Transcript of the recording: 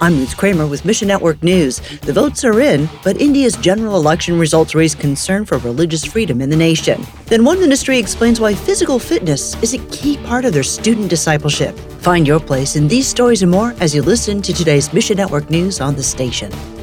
I'm Ruth Kramer with Mission Network News. The votes are in, but India's general election results raise concern for religious freedom in the nation. Then one ministry explains why physical fitness is a key part of their student discipleship. Find your place in these stories and more as you listen to today's Mission Network News on the station.